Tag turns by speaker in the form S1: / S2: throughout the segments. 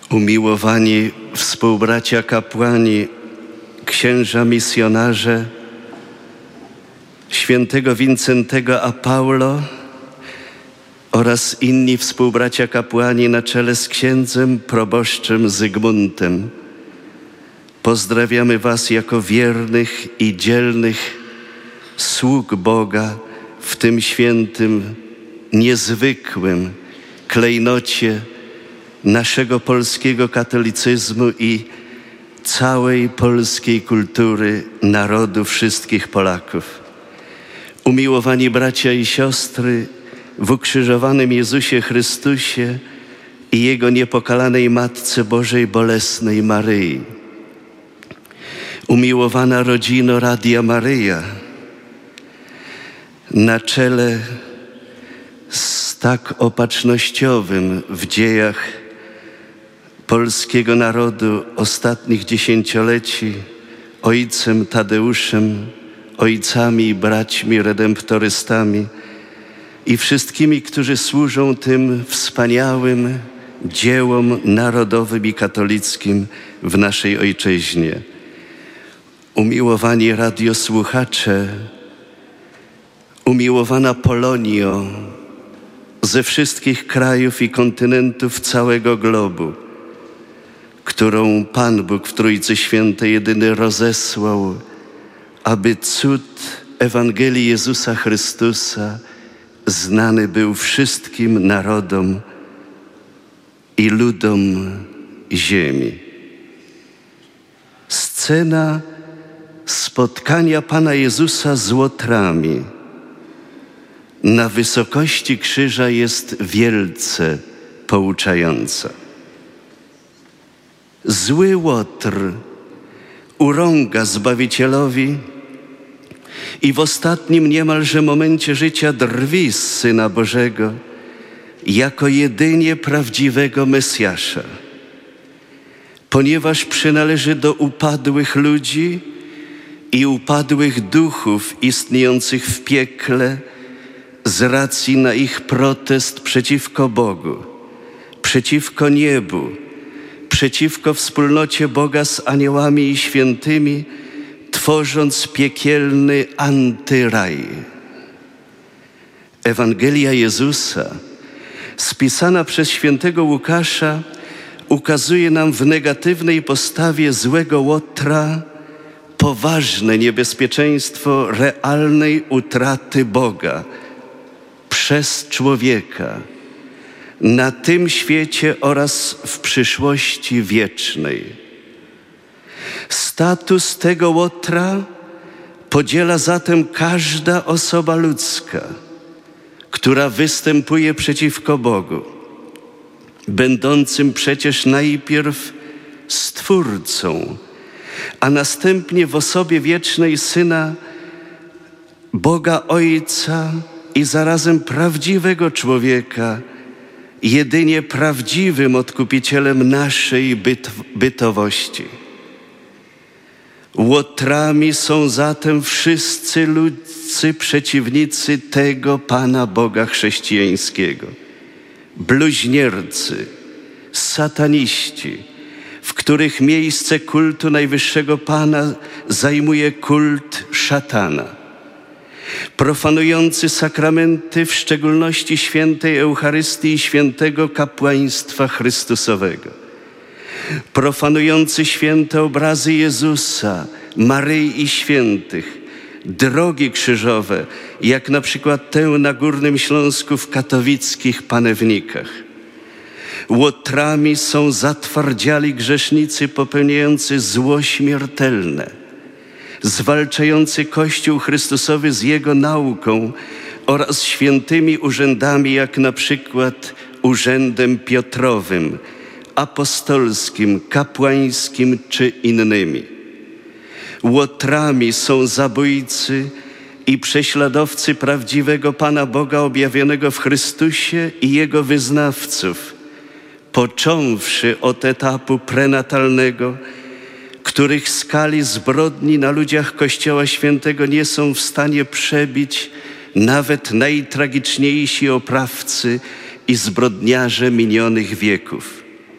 S1: Umiłowani współbracia kapłani, księża misjonarze, świętego Wincentego a Paulo oraz inni współbracia kapłani na czele z księdzem proboszczem Zygmuntem. Pozdrawiamy was jako wiernych i dzielnych sług Boga w tym świętym, niezwykłym klejnocie naszego polskiego katolicyzmu i całej polskiej kultury, narodu wszystkich Polaków. Umiłowani bracia i siostry w ukrzyżowanym Jezusie Chrystusie i Jego niepokalanej Matce Bożej Bolesnej Maryi. Umiłowana rodzino Radia Maryja, na czele z tak opatrznościowym w dziejach polskiego narodu ostatnich dziesięcioleci ojcem Tadeuszem, ojcami i braćmi redemptorystami i wszystkimi, którzy służą tym wspaniałym dziełom narodowym i katolickim w naszej ojczyźnie. Umiłowani radiosłuchacze, umiłowana Polonio ze wszystkich krajów i kontynentów całego globu, którą Pan Bóg w Trójcy Świętej jedyny rozesłał, aby cud Ewangelii Jezusa Chrystusa znany był wszystkim narodom i ludom ziemi. Scena spotkania Pana Jezusa z łotrami na wysokości krzyża jest wielce pouczająca. Zły łotr urąga Zbawicielowi i w ostatnim niemalże momencie życia drwi z Syna Bożego jako jedynie prawdziwego Mesjasza. Ponieważ przynależy do upadłych ludzi i upadłych duchów istniejących w piekle z racji na ich protest przeciwko Bogu, przeciwko niebu, przeciwko wspólnocie Boga z aniołami i świętymi, tworząc piekielny antyraj. Ewangelia Jezusa, spisana przez świętego Łukasza, ukazuje nam w negatywnej postawie złego łotra poważne niebezpieczeństwo realnej utraty Boga przez człowieka na tym świecie oraz w przyszłości wiecznej. Status tego łotra podziela zatem każda osoba ludzka, która występuje przeciwko Bogu, będącym przecież najpierw Stwórcą, a następnie w osobie wiecznej Syna Boga Ojca i zarazem prawdziwego człowieka, jedynie prawdziwym Odkupicielem naszej bytowości. Łotrami są zatem wszyscy ludzcy przeciwnicy tego Pana Boga chrześcijańskiego. Bluźniercy, sataniści, w których miejsce kultu najwyższego Pana zajmuje kult szatana. Profanujący sakramenty, w szczególności świętej Eucharystii i świętego kapłaństwa Chrystusowego. Profanujący święte obrazy Jezusa, Maryi i świętych, drogi krzyżowe, jak na przykład tę na Górnym Śląsku w katowickich Panewnikach. Łotrami są zatwardziali grzesznicy popełniający zło śmiertelne, zwalczający Kościół Chrystusowy z Jego nauką oraz świętymi urzędami, jak na przykład urzędem Piotrowym, apostolskim, kapłańskim czy innymi. Łotrami są zabójcy i prześladowcy prawdziwego Pana Boga objawionego w Chrystusie i Jego wyznawców, począwszy od etapu prenatalnego, których skali zbrodni na ludziach Kościoła Świętego nie są w stanie przebić nawet najtragiczniejsi oprawcy i zbrodniarze minionych wieków.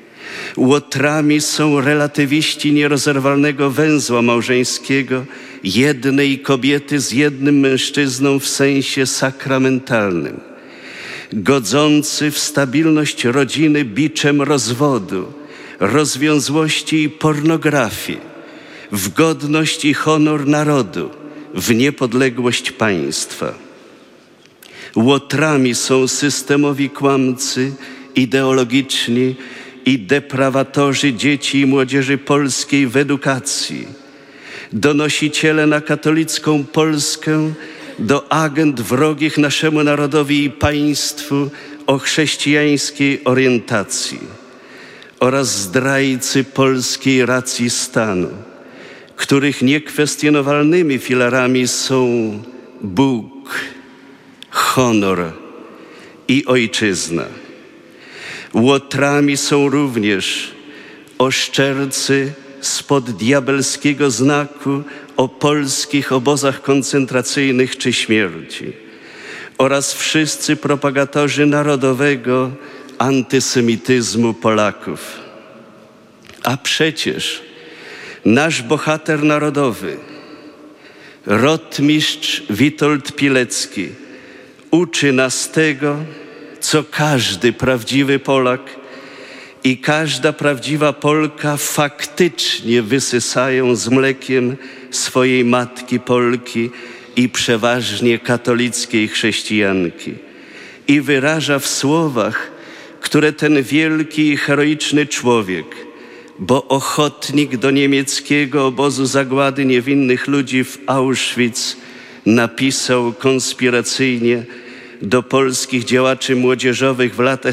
S1: Łotrami są relatywiści nierozerwalnego węzła małżeńskiego, jednej kobiety z jednym mężczyzną w sensie sakramentalnym, godzący w stabilność rodziny biczem rozwodu, rozwiązłości i pornografii, w godność i honor narodu, w niepodległość państwa. Łotrami są systemowi kłamcy, ideologiczni i deprawatorzy dzieci i młodzieży polskiej w edukacji, donosiciele na katolicką Polskę do agent wrogich naszemu narodowi i państwu o chrześcijańskiej orientacji oraz zdrajcy polskiej racji stanu, których niekwestionowalnymi filarami są Bóg, honor i ojczyzna. Łotrami są również oszczercy spod diabelskiego znaku o polskich obozach koncentracyjnych czy śmierci oraz wszyscy propagatorzy narodowego antysemityzmu Polaków. A przecież nasz bohater narodowy, rotmistrz Witold Pilecki, uczy nas tego, co każdy prawdziwy Polak i każda prawdziwa Polka faktycznie wysysają z mlekiem swojej matki Polki i przeważnie katolickiej chrześcijanki i wyraża w słowach, które ten wielki i heroiczny człowiek, bo ochotnik do niemieckiego obozu zagłady niewinnych ludzi w Auschwitz, napisał konspiracyjnie do polskich działaczy młodzieżowych w latach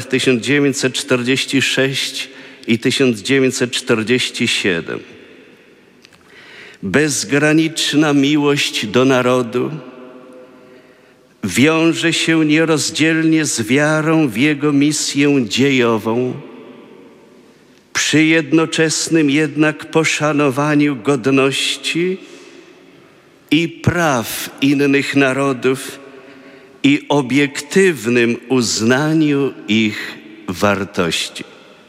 S1: 1946 i 1947. Bezgraniczna miłość do narodu wiąże się nierozdzielnie z wiarą w jego misję dziejową, przy jednoczesnym jednak poszanowaniu godności i praw innych narodów i obiektywnym uznaniu ich wartości.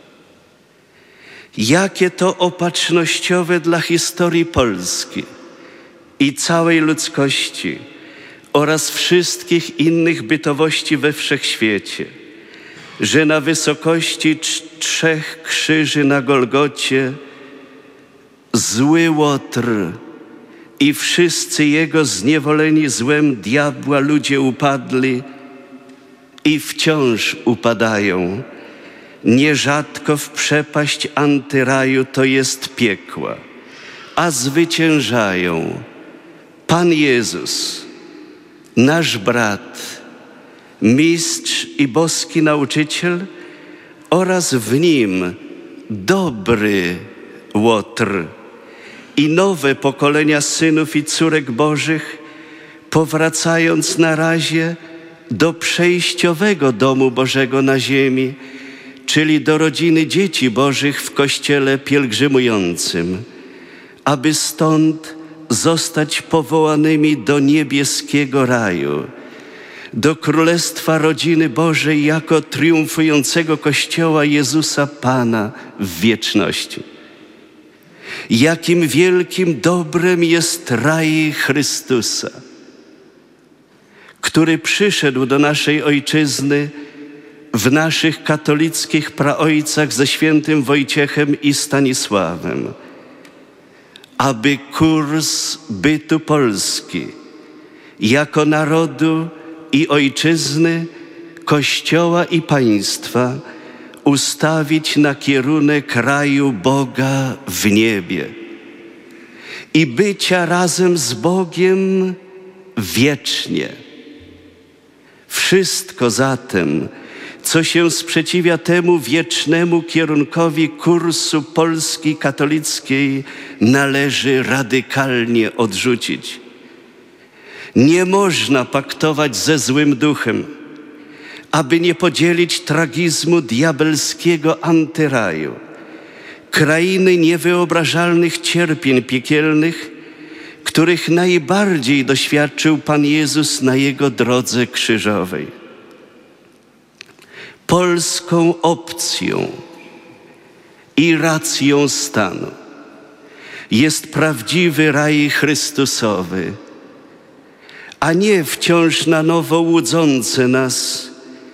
S1: Jakie to opatrznościowe dla historii Polski i całej ludzkości oraz wszystkich innych bytowości we wszechświecie, że na wysokości 3 krzyży na Golgocie zły Łotr i wszyscy jego zniewoleni złem diabła ludzie upadli i wciąż upadają, nierzadko w przepaść antyraju, to jest piekła, a zwyciężają Pan Jezus, nasz brat, mistrz i boski nauczyciel oraz w nim dobry Łotr i nowe pokolenia synów i córek Bożych, powracając na razie do przejściowego domu Bożego na ziemi, czyli do rodziny dzieci Bożych w Kościele pielgrzymującym, aby stąd zostać powołanymi do niebieskiego raju, do Królestwa Rodziny Bożej jako triumfującego Kościoła Jezusa Pana w wieczności. Jakim wielkim dobrem jest raj Chrystusa, który przyszedł do naszej Ojczyzny w naszych katolickich praojcach ze świętym Wojciechem i Stanisławem, aby kurs bytu Polski jako narodu i ojczyzny, Kościoła i państwa ustawić na kierunek raju Boga w niebie i bycia razem z Bogiem wiecznie. Wszystko zatem, co się sprzeciwia temu wiecznemu kierunkowi kursu Polski katolickiej, należy radykalnie odrzucić. Nie można paktować ze złym duchem, aby nie podzielić tragizmu diabelskiego antyraju, krainy niewyobrażalnych cierpień piekielnych, których najbardziej doświadczył Pan Jezus na Jego drodze krzyżowej. Polską opcją i racją stanu. Jest prawdziwy raj Chrystusowy, a nie wciąż na nowo łudzące nas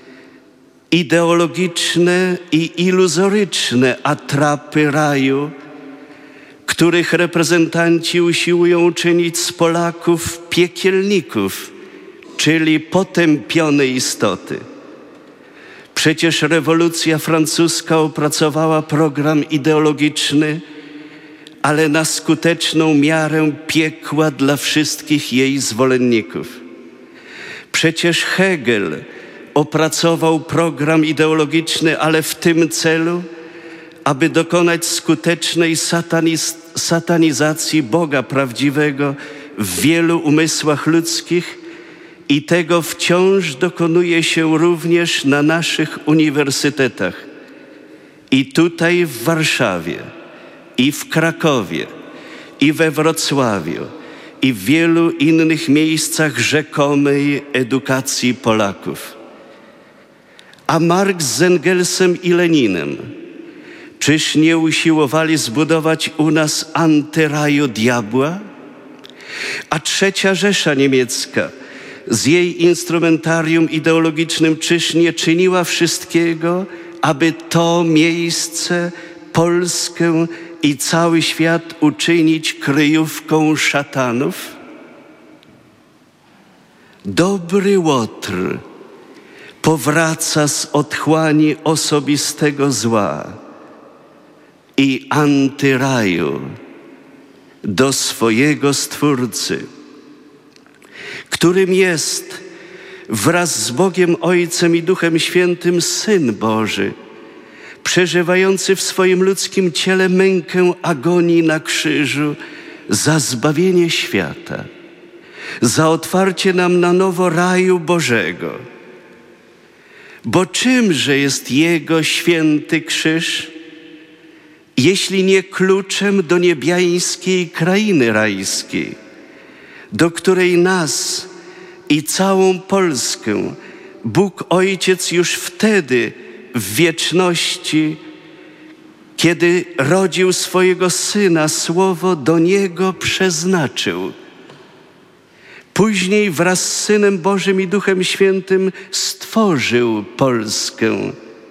S1: ideologiczne i iluzoryczne atrapy raju, których reprezentanci usiłują uczynić z Polaków piekielników, czyli potępione istoty. Przecież rewolucja francuska opracowała program ideologiczny, ale na skuteczną miarę piekła dla wszystkich jej zwolenników. Przecież Hegel opracował program ideologiczny, ale w tym celu, aby dokonać skutecznej satanizacji Boga prawdziwego w wielu umysłach ludzkich, i tego wciąż dokonuje się również na naszych uniwersytetach. I tutaj w Warszawie, i w Krakowie, i we Wrocławiu, i w wielu innych miejscach rzekomej edukacji Polaków. A Marks z Engelsem i Leninem, czyż nie usiłowali zbudować u nas antyraju diabła? A III Rzesza Niemiecka z jej instrumentarium ideologicznym czyż nie czyniła wszystkiego, aby to miejsce, Polskę i cały świat uczynić kryjówką szatanów? Dobry Łotr powraca z otchłani osobistego zła i antyraju do swojego Stwórcy, którym jest wraz z Bogiem Ojcem i Duchem Świętym Syn Boży, przeżywający w swoim ludzkim ciele mękę agonii na krzyżu za zbawienie świata, za otwarcie nam na nowo raju Bożego. Bo czymże jest Jego święty krzyż, jeśli nie kluczem do niebiańskiej krainy rajskiej, do której nas i całą Polskę Bóg Ojciec już wtedy w wieczności, kiedy rodził swojego Syna, Słowo do Niego przeznaczył. Później wraz z Synem Bożym i Duchem Świętym stworzył Polskę.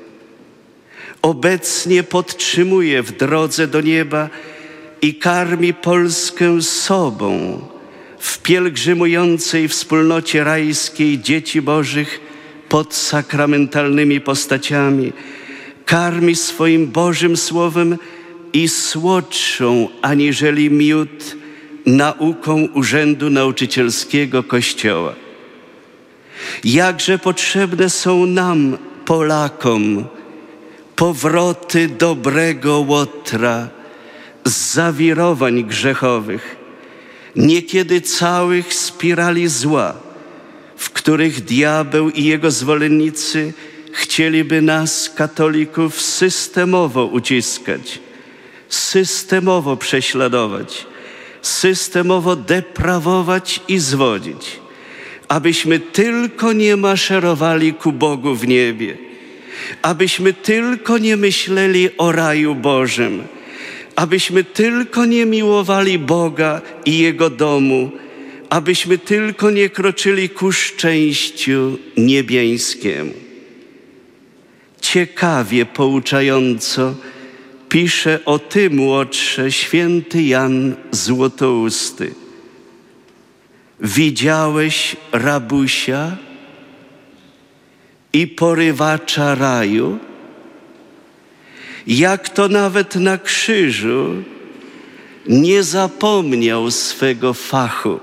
S1: Obecnie podtrzymuje w drodze do nieba i karmi Polskę sobą w pielgrzymującej wspólnocie rajskiej dzieci Bożych pod sakramentalnymi postaciami. Karmi swoim Bożym Słowem i słodszą aniżeli miód nauką Urzędu Nauczycielskiego Kościoła. Jakże potrzebne są nam, Polakom, powroty dobrego Łotra z zawirowań grzechowych, niekiedy całych spirali zła, w których diabeł i jego zwolennicy chcieliby nas, katolików, systemowo uciskać, systemowo prześladować, systemowo deprawować i zwodzić, abyśmy tylko nie maszerowali ku Bogu w niebie, abyśmy tylko nie myśleli o raju Bożym, abyśmy tylko nie miłowali Boga i Jego domu, abyśmy tylko nie kroczyli ku szczęściu niebiańskiemu. Ciekawie pouczająco pisze o tym Łotrze święty Jan Złotousty. Widziałeś rabusia i porywacza raju? Jak to nawet na krzyżu nie zapomniał swego fachu.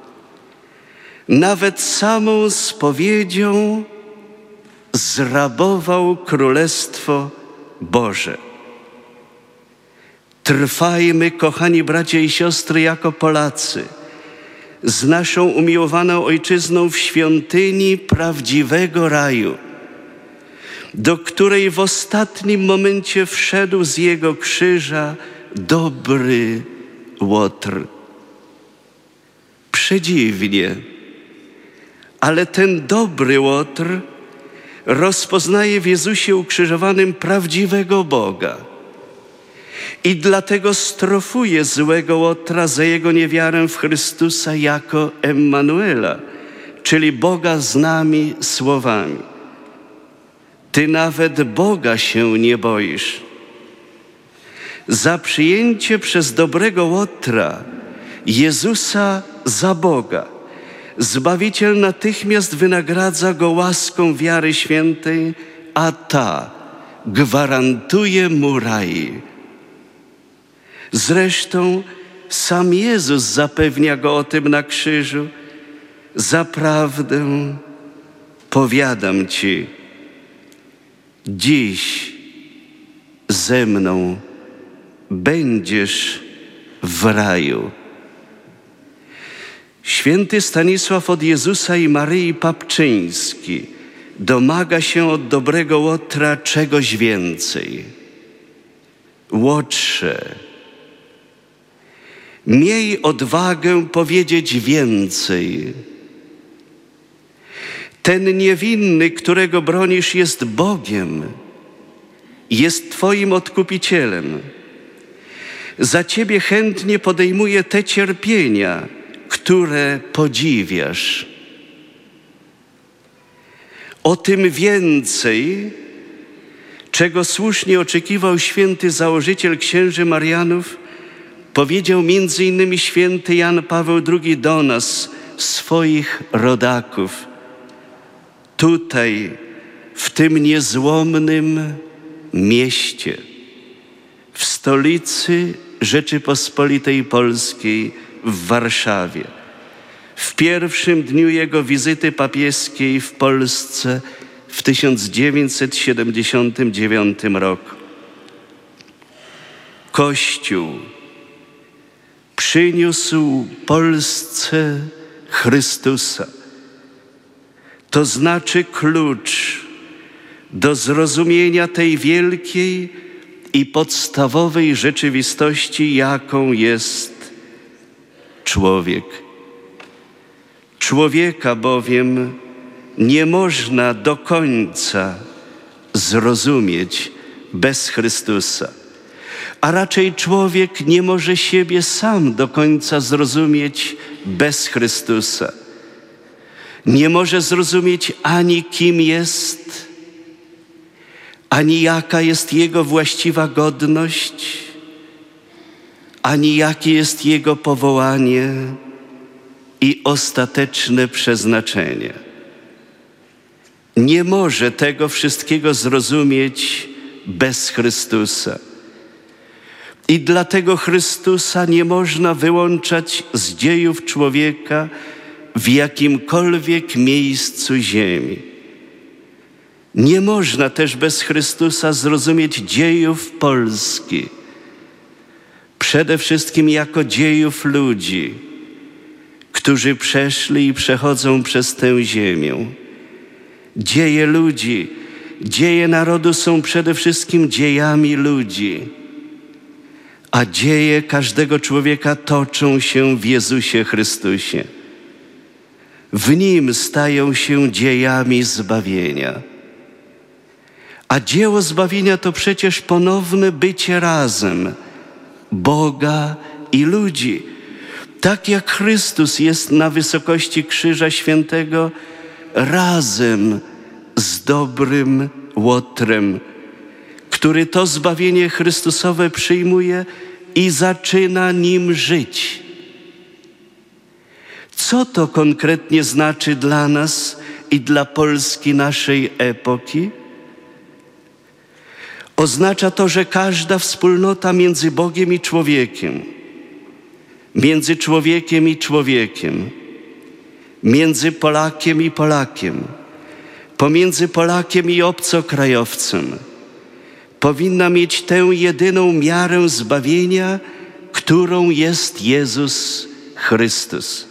S1: Nawet samą spowiedzią zrabował Królestwo Boże. Trwajmy, kochani bracia i siostry, jako Polacy, z naszą umiłowaną ojczyzną w świątyni prawdziwego raju, do której w ostatnim momencie wszedł z jego krzyża dobry Łotr. Przedziwnie, ale ten dobry Łotr rozpoznaje w Jezusie ukrzyżowanym prawdziwego Boga i dlatego strofuje złego Łotra za jego niewiarę w Chrystusa jako Emmanuela, czyli Boga z nami słowami. Ty nawet Boga się nie boisz. Za przyjęcie przez dobrego Łotra Jezusa za Boga Zbawiciel natychmiast wynagradza go łaską wiary świętej, a ta gwarantuje mu raj. Zresztą sam Jezus zapewnia go o tym na krzyżu. Zaprawdę powiadam ci, dziś ze mną będziesz w raju. Święty Stanisław od Jezusa i Maryi Papczyński domaga się od dobrego Łotra czegoś więcej. Łotrze, miej odwagę powiedzieć więcej. Ten niewinny, którego bronisz, jest Bogiem, jest Twoim Odkupicielem. Za Ciebie chętnie podejmuje te cierpienia, które podziwiasz. O tym więcej, czego słusznie oczekiwał święty założyciel księży Marianów, powiedział m.in. święty Jan Paweł II do nas, swoich rodaków. Tutaj, w tym niezłomnym mieście, w stolicy Rzeczypospolitej Polskiej, w Warszawie, w pierwszym dniu jego wizyty papieskiej w Polsce w 1979 roku. Kościół przyniósł Polsce Chrystusa. To znaczy klucz do zrozumienia tej wielkiej i podstawowej rzeczywistości, jaką jest człowiek. Człowieka bowiem nie można do końca zrozumieć bez Chrystusa, a raczej człowiek nie może siebie sam do końca zrozumieć bez Chrystusa. Nie może zrozumieć ani kim jest, ani jaka jest jego właściwa godność, ani jakie jest jego powołanie i ostateczne przeznaczenie. Nie może tego wszystkiego zrozumieć bez Chrystusa. I dlatego Chrystusa nie można wyłączać z dziejów człowieka w jakimkolwiek miejscu ziemi. Nie można też bez Chrystusa zrozumieć dziejów Polski, przede wszystkim jako dziejów ludzi, którzy przeszli i przechodzą przez tę ziemię. Dzieje ludzi, dzieje narodu są przede wszystkim dziejami ludzi, a dzieje każdego człowieka toczą się w Jezusie Chrystusie. W Nim stają się dziejami zbawienia. A dzieło zbawienia to przecież ponowne bycie razem Boga i ludzi. Tak jak Chrystus jest na wysokości Krzyża Świętego razem z dobrym Łotrem, który to zbawienie Chrystusowe przyjmuje i zaczyna nim żyć. Co to konkretnie znaczy dla nas i dla Polski naszej epoki? Oznacza to, że każda wspólnota między Bogiem i człowiekiem, między człowiekiem i człowiekiem, między Polakiem i Polakiem, pomiędzy Polakiem i obcokrajowcem powinna mieć tę jedyną miarę zbawienia, którą jest Jezus Chrystus.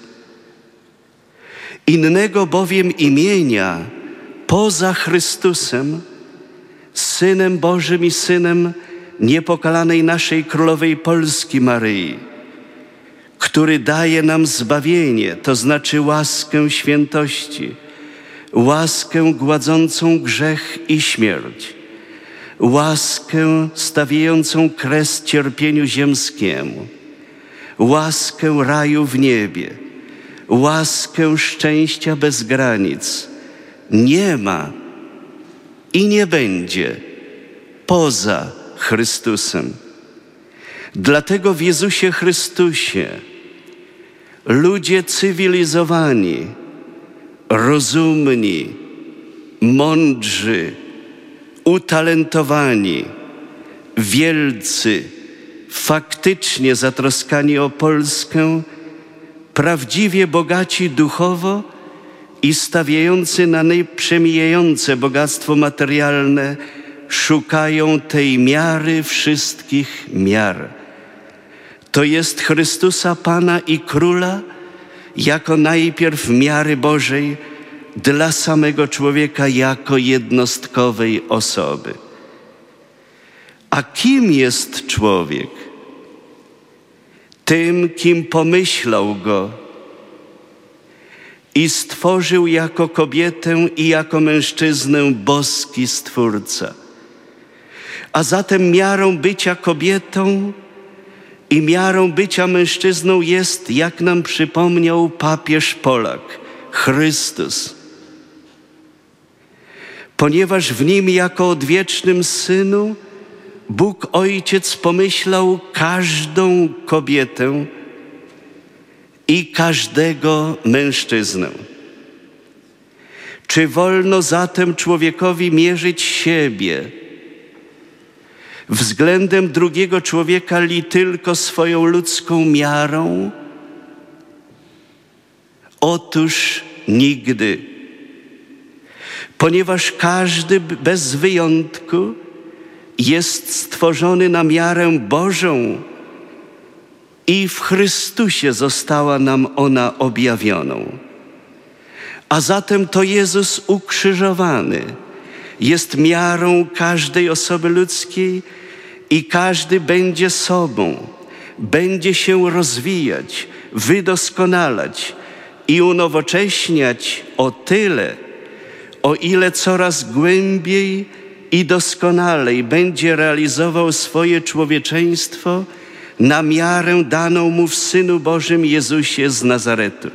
S1: Innego bowiem imienia poza Chrystusem, Synem Bożym i Synem niepokalanej naszej Królowej Polski Maryi, który daje nam zbawienie, to znaczy łaskę świętości, łaskę gładzącą grzech i śmierć, łaskę stawiającą kres cierpieniu ziemskiemu, łaskę raju w niebie, łaskę szczęścia bez granic nie ma i nie będzie poza Chrystusem. Dlatego w Jezusie Chrystusie ludzie cywilizowani, rozumni, mądrzy, utalentowani, wielcy, faktycznie zatroskani o Polskę, prawdziwie bogaci duchowo i stawiający na nieprzemijające bogactwo materialne, szukają tej miary wszystkich miar. To jest Chrystusa Pana i Króla jako najpierw miary Bożej dla samego człowieka jako jednostkowej osoby. A kim jest człowiek? Tym, kim pomyślał go i stworzył jako kobietę i jako mężczyznę boski Stwórca. A zatem miarą bycia kobietą i miarą bycia mężczyzną jest, jak nam przypomniał papież Polak, Chrystus. Ponieważ w Nim jako odwiecznym Synu Bóg Ojciec pomyślał każdą kobietę i każdego mężczyznę. Czy wolno zatem człowiekowi mierzyć siebie względem drugiego człowieka li tylko swoją ludzką miarą? Otóż nigdy. Ponieważ każdy bez wyjątku jest stworzony na miarę Bożą i w Chrystusie została nam ona objawioną. A zatem to Jezus ukrzyżowany jest miarą każdej osoby ludzkiej i każdy będzie sobą, będzie się rozwijać, wydoskonalać i unowocześniać o tyle, o ile coraz głębiej i doskonalej będzie realizował swoje człowieczeństwo na miarę daną mu w Synu Bożym Jezusie z Nazaretu.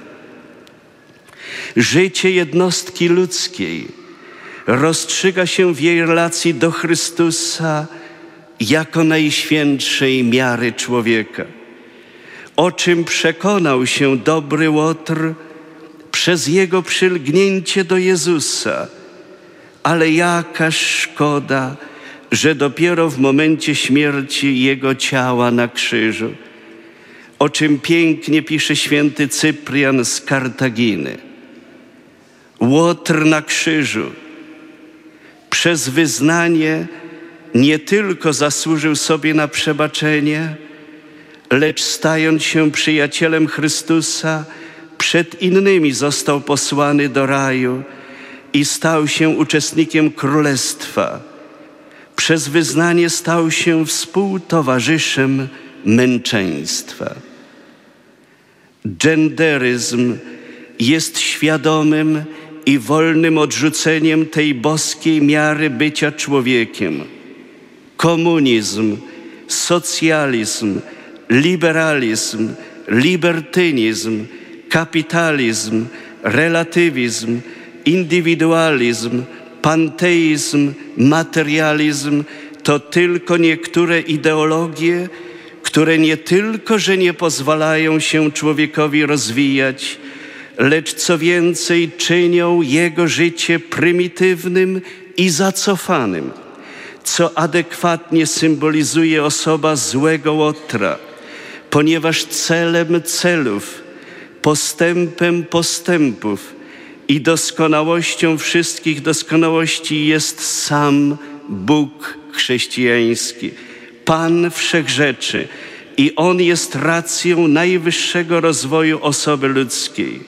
S1: Życie jednostki ludzkiej rozstrzyga się w jej relacji do Chrystusa jako najświętszej miary człowieka, o czym przekonał się dobry Łotr przez jego przylgnięcie do Jezusa. Ale jaka szkoda, że dopiero w momencie śmierci Jego ciała na krzyżu, o czym pięknie pisze święty Cyprian z Kartaginy. Łotr na krzyżu przez wyznanie nie tylko zasłużył sobie na przebaczenie, lecz stając się przyjacielem Chrystusa, przed innymi został posłany do raju i stał się uczestnikiem Królestwa. Przez wyznanie stał się współtowarzyszem męczeństwa. Genderyzm jest świadomym i wolnym odrzuceniem tej boskiej miary bycia człowiekiem. Komunizm, socjalizm, liberalizm, libertynizm, kapitalizm, relatywizm, indywidualizm, panteizm, materializm to tylko niektóre ideologie, które nie tylko, że nie pozwalają się człowiekowi rozwijać, lecz co więcej czynią jego życie prymitywnym i zacofanym, co adekwatnie symbolizuje osoba złego Łotra, ponieważ celem celów, postępem postępów i doskonałością wszystkich doskonałości jest sam Bóg chrześcijański, Pan Wszechrzeczy, i On jest racją najwyższego rozwoju osoby ludzkiej.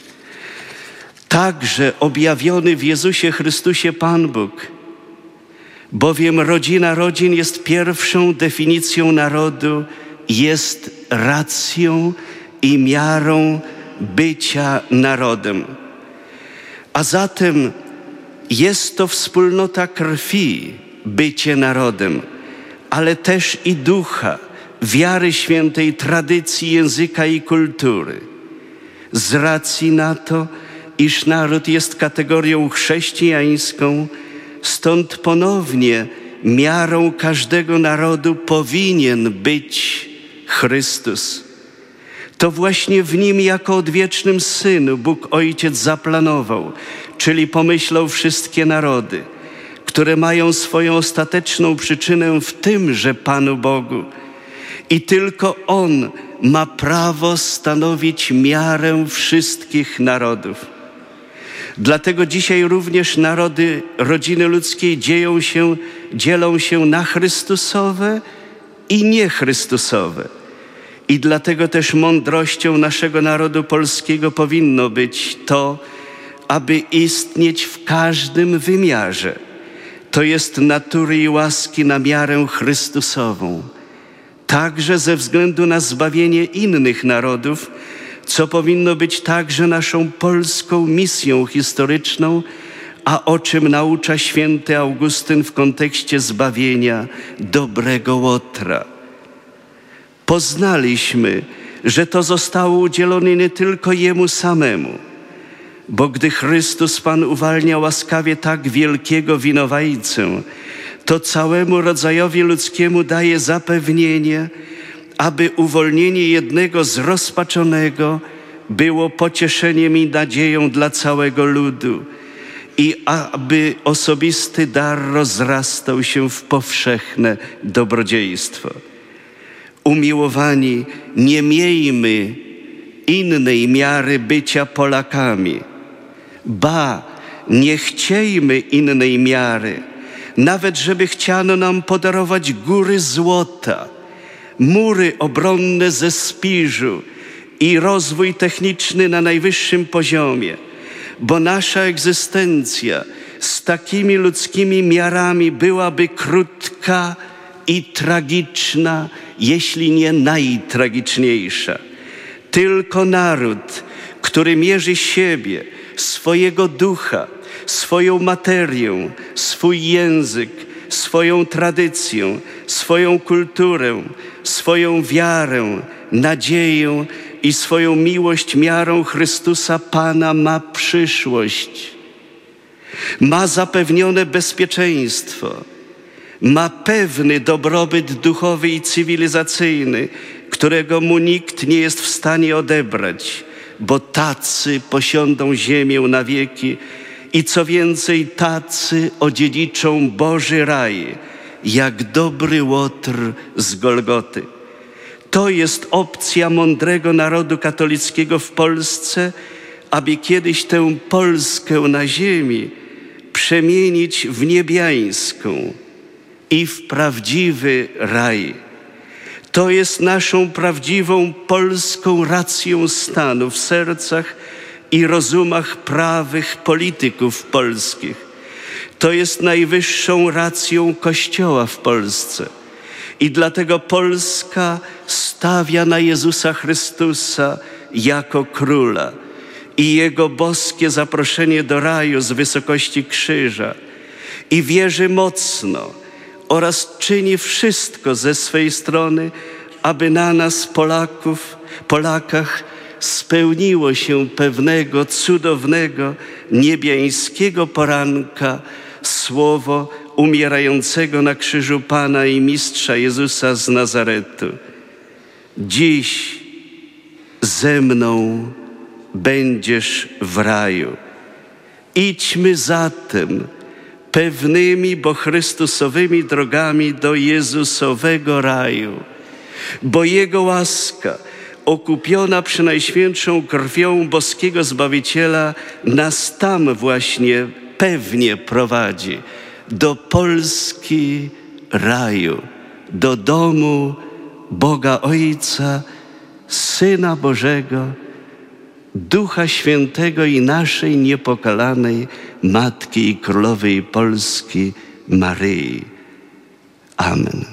S1: Także objawiony w Jezusie Chrystusie Pan Bóg, bowiem rodzina rodzin jest pierwszą definicją narodu, jest racją i miarą bycia narodem. A zatem jest to wspólnota krwi bycie narodem, ale też i ducha, wiary świętej, tradycji, języka i kultury. Z racji na to, iż naród jest kategorią chrześcijańską, stąd ponownie miarą każdego narodu powinien być Chrystus. To właśnie w Nim jako odwiecznym Synu Bóg Ojciec zaplanował, czyli pomyślał wszystkie narody, które mają swoją ostateczną przyczynę w tymże Panu Bogu. I tylko On ma prawo stanowić miarę wszystkich narodów. Dlatego dzisiaj również narody rodziny ludzkiej dzielą się na Chrystusowe i niechrystusowe. I dlatego też mądrością naszego narodu polskiego powinno być to, aby istnieć w każdym wymiarze. To jest natury i łaski na miarę Chrystusową. Także ze względu na zbawienie innych narodów, co powinno być także naszą polską misją historyczną, a o czym naucza święty Augustyn w kontekście zbawienia dobrego Łotra. Poznaliśmy, że to zostało udzielone nie tylko Jemu samemu, bo gdy Chrystus Pan uwalnia łaskawie tak wielkiego winowajcę, to całemu rodzajowi ludzkiemu daje zapewnienie, aby uwolnienie jednego zrozpaczonego było pocieszeniem i nadzieją dla całego ludu i aby osobisty dar rozrastał się w powszechne dobrodziejstwo. Umiłowani, nie miejmy innej miary bycia Polakami, ba, nie chciejmy innej miary, nawet żeby chciano nam podarować góry złota, mury obronne ze spiżu i rozwój techniczny na najwyższym poziomie, bo nasza egzystencja z takimi ludzkimi miarami byłaby krótka i tragiczna, jeśli nie najtragiczniejsza. Tylko naród, który mierzy siebie, swojego ducha, swoją materię, swój język, swoją tradycję, swoją kulturę, swoją wiarę, nadzieję i swoją miłość miarą Chrystusa Pana ma przyszłość. Ma zapewnione bezpieczeństwo, ma pewny dobrobyt duchowy i cywilizacyjny, którego mu nikt nie jest w stanie odebrać, bo tacy posiądą ziemię na wieki i co więcej, tacy odziedziczą Boży raj, jak dobry Łotr z Golgoty. To jest opcja mądrego narodu katolickiego w Polsce, aby kiedyś tę Polskę na ziemi przemienić w niebiańską i w prawdziwy raj. To jest naszą prawdziwą polską racją stanu w sercach i rozumach prawych polityków polskich. To jest najwyższą racją Kościoła w Polsce. I dlatego Polska stawia na Jezusa Chrystusa jako Króla i Jego boskie zaproszenie do raju z wysokości krzyża. I wierzy mocno oraz czyni wszystko ze swej strony, aby na nas, Polakach, spełniło się pewnego cudownego, niebiańskiego poranka słowo umierającego na krzyżu Pana i Mistrza Jezusa z Nazaretu. Dziś ze mną będziesz w raju. Idźmy zatem pewnymi, bo Chrystusowymi drogami do Jezusowego raju, bo Jego łaska, okupiona przynajświętszą krwią boskiego Zbawiciela, nas tam właśnie pewnie prowadzi, do Polski raju, do domu Boga Ojca, Syna Bożego, Ducha Świętego i naszej niepokalanej Matki i Królowej Polski Maryi. Amen.